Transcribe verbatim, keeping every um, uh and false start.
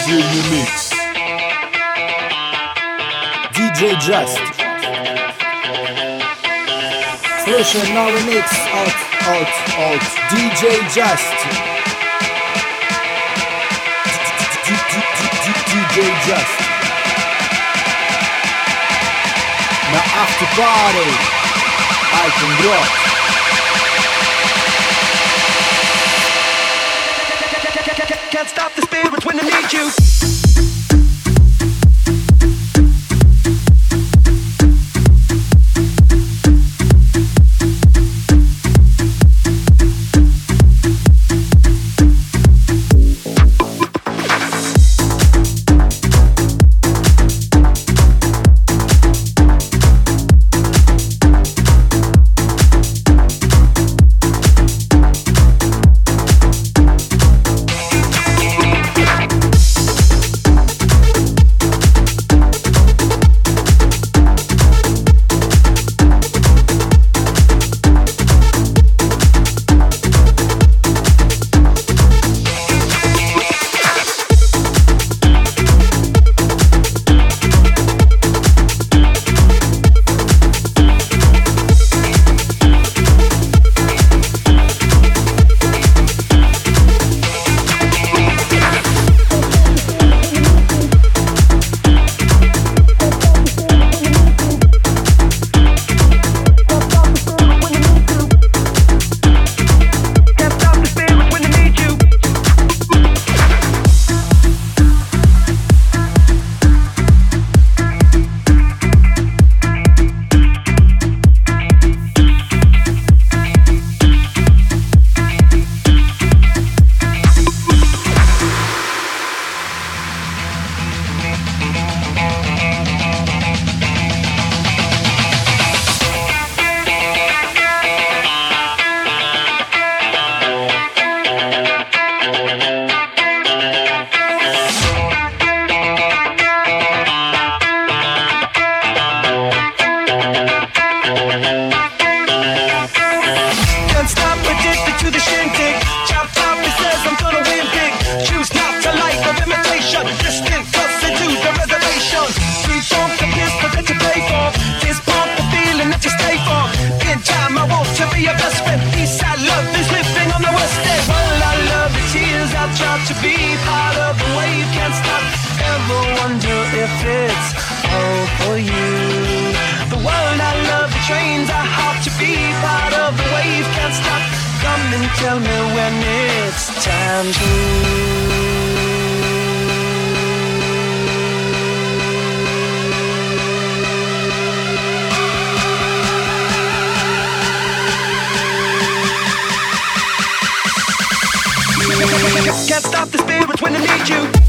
Brazilian mix. D J Just. Fresh and now mix out, out, out. D J Just. D J Just. Now after party, I can rock. Can't stop the spirit when I need you. To be part of the wave, can't stop. Ever wonder if it's all for you? The world I love, the trains I hop to be part of the wave, can't stop. Come and tell me when it's time to. Can't stop the spirit when I need you.